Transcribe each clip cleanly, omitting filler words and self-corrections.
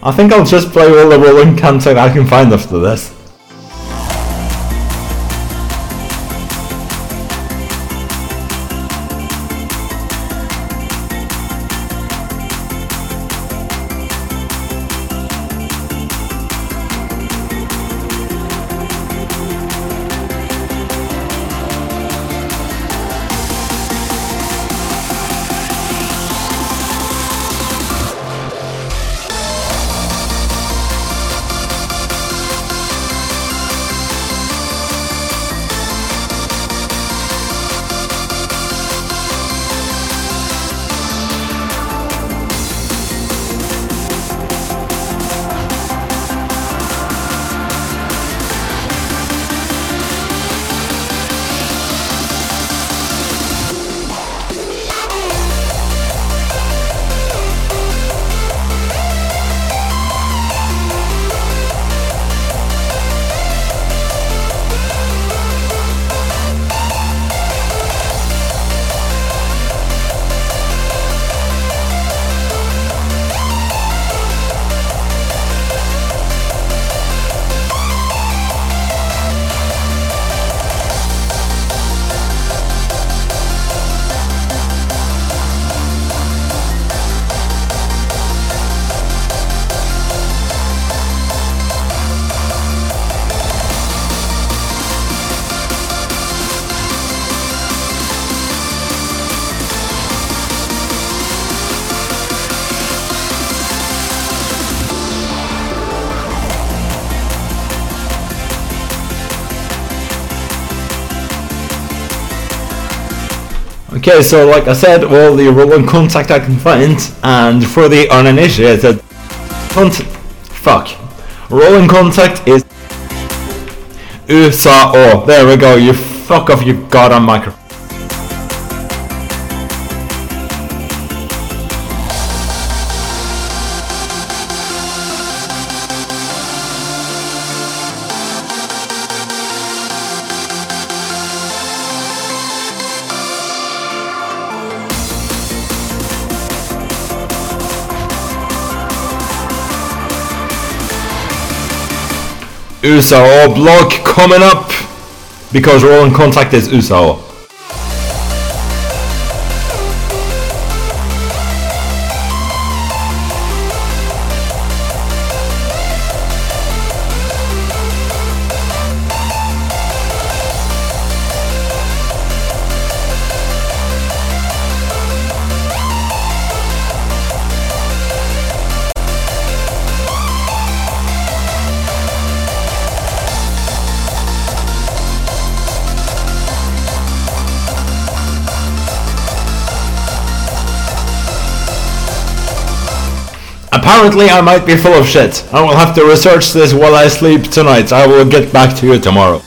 I think I'll just play all the rolling contact I can find after this. Okay, so like I said, all the rolling contact I can find, and for the uninitiated, rolling contact is USA. There we go, you fuck off, you goddamn microphone. USAO block coming up, because rolling contact is USAO. Apparently I might be full of shit. I will have to research this while I sleep tonight. I will get back to you tomorrow.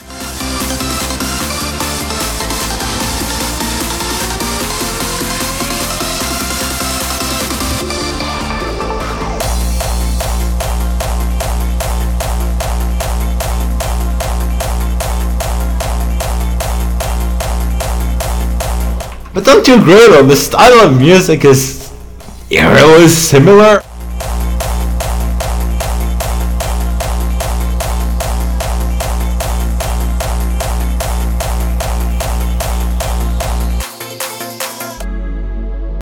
But don't you agree though, the style of music is eerily similar?